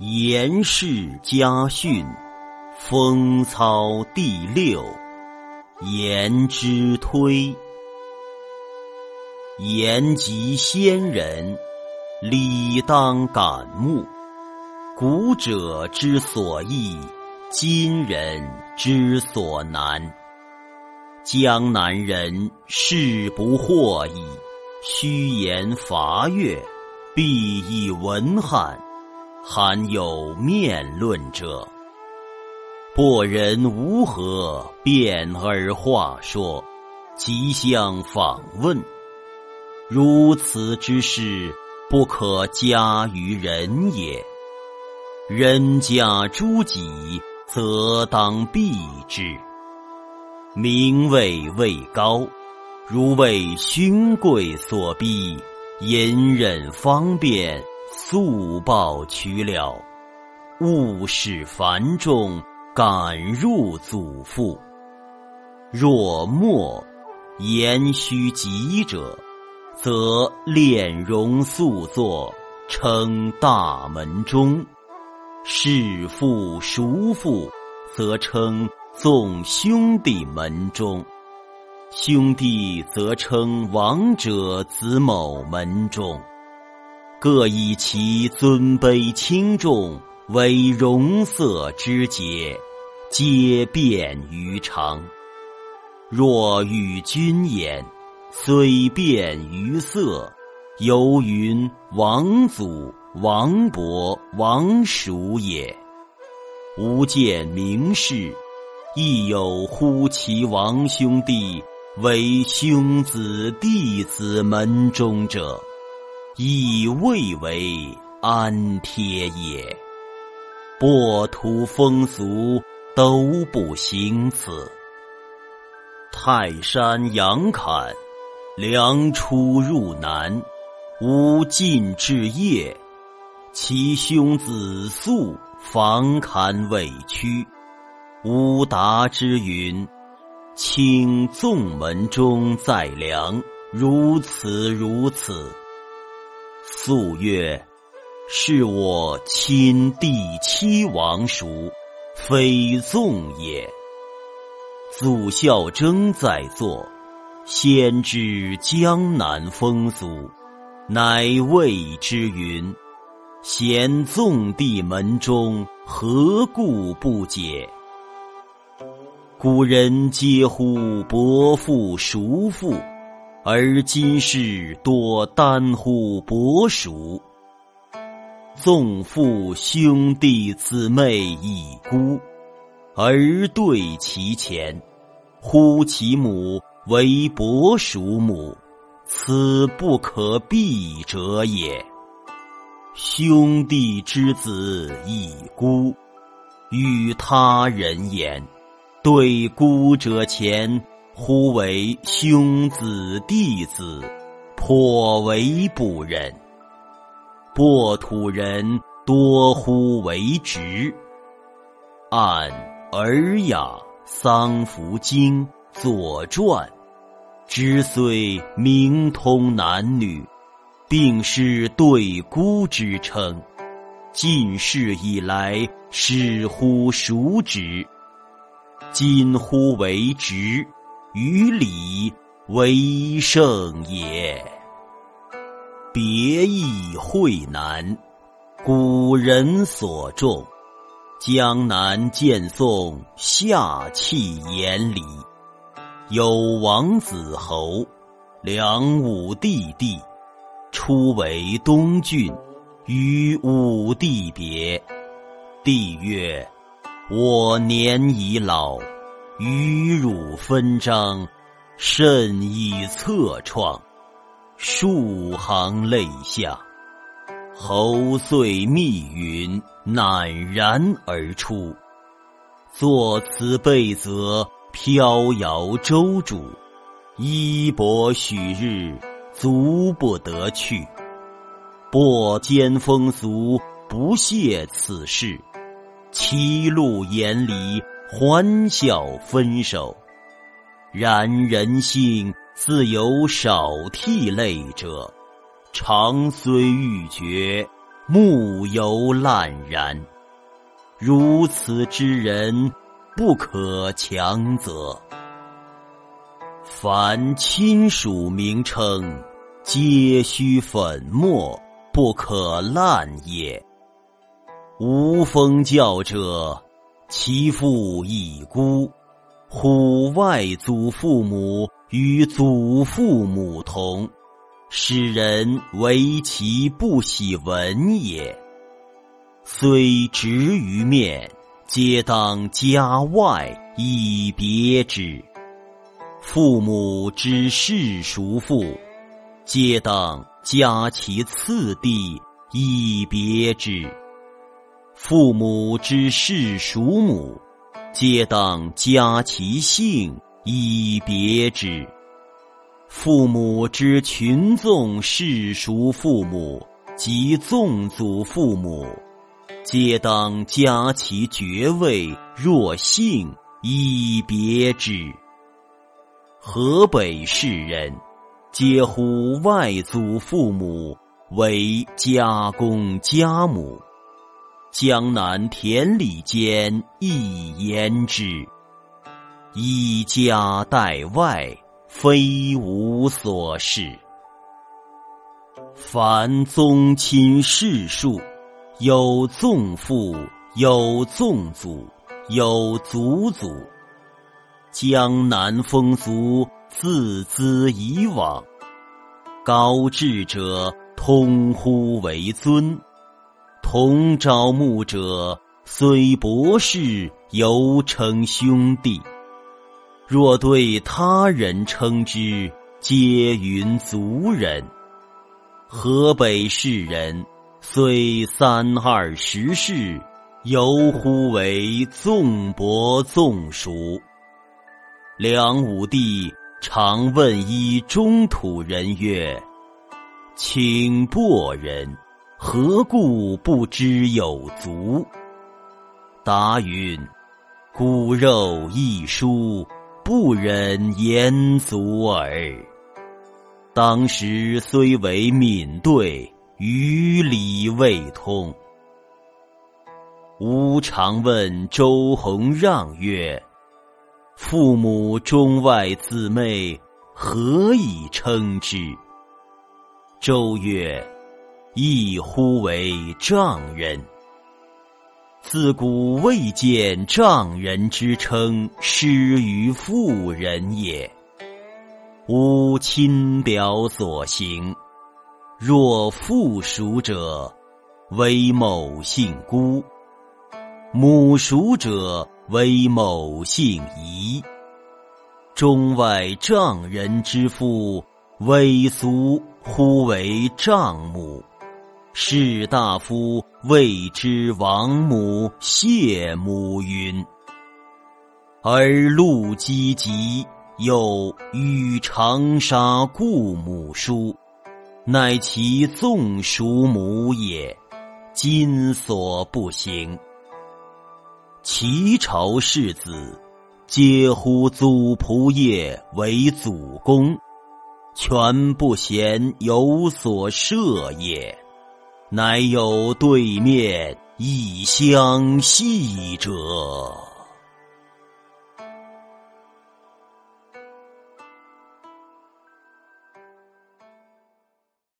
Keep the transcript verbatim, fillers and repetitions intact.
颜氏家训，风操第六。颜之推。言及先人，理当感慕。古者之所易，今人之所难。江南人士不惑矣，虚言伐越，必以文翰，罕有面论者。博人无何辩而话说，即向访问。如此之事，不可加于人也。人家诸己，则当避之。名位位高，如为勋贵所逼，隐忍方便，速报取了。物事繁重，感入祖父。若末言虚极者，则炼容素作，称大门中；弑父叔父，则称纵兄弟门中；兄弟则称王者子某门中。各以其尊卑轻重为容色之节，皆变于常。若与君言，虽变于色，犹云王祖、王伯、王叔也。吾见名士，亦有呼其王兄弟为兄子弟子门中者，亦未为安贴也。薄土风俗，都不行此。泰山阳坎，梁出入南，吾尽至夜，其兄子素房坎委屈。吾答之云：卿纵门中在梁，如此如此。素曰：是我亲第七王叔，非纵也。祖孝征在座，先知江南风俗，乃谓之云：贤纵地门中，何故不解？古人皆呼伯父叔父，而今世多单呼伯叔。纵父兄弟姊妹已孤，而对其前，呼其母为伯叔母，此不可避者也。兄弟之子已孤，与他人言，对孤者前，呼为兄子弟子，颇为不忍。薄土人多呼为侄。按《尔雅》《丧服经》《左传》，之虽明通男女，并是对孤之称。近世以来，始呼叔侄，今呼为侄，于礼为圣也。别意惠南，古人所重。江南见宋下弃言礼，有王子侯，梁武帝弟，初为东郡，与武帝别。帝曰：我年已老，与汝分章，甚以侧创。数行泪下，侯遂密云，赧然而出。作此备则，飘摇周主，衣帛许日，足不得去。薄间风俗，不屑此事，歧路言离，欢笑分手。然人性自有少涕泪者，常虽欲绝， 木犹烂然。如此之人，不可强责。凡亲属名称，皆须粉末，不可滥也。无封教者，其父已孤，呼外祖父母与祖父母同，使人为其不喜闻也。虽执于面，皆当家外以别之。父母之世属父，皆当加其次第以别之。父母之世属母，皆当加其姓以别之。父母之群纵世属父母及纵祖父母，皆当加其爵位若姓以别之。河北士人，皆呼外祖父母为家公家母。江南田里间亦言之。以家代外，非无所事。凡宗亲世数，有纵父，有纵祖，有祖祖。江南风俗，自兹以往。高智者，通呼为尊。同招募者，虽博士，犹称兄弟。若对他人称之，皆云族人。河北士人，虽三二十世，犹呼为纵伯纵叔。梁武帝常问一中土人曰：请薄人，何故不知有族？答云：骨肉一殊，不忍言族耳。当时虽为闽对，于理未通。吾常问周弘让曰：父母中外姊妹，何以称之？周曰：亦呼为丈人。自古未见丈人之称施于妇人也。吾亲表所行，若父属者，为某姓孤；母属者，为某姓夷。中外丈人之父，微俗呼为丈母。士大夫谓之王母、谢母云。而陆机疾又与长沙故母书，乃其纵属母也，今所不行。齐朝士子，皆呼祖仆业为祖公，全不嫌有所涉也。乃有对面亦相系者。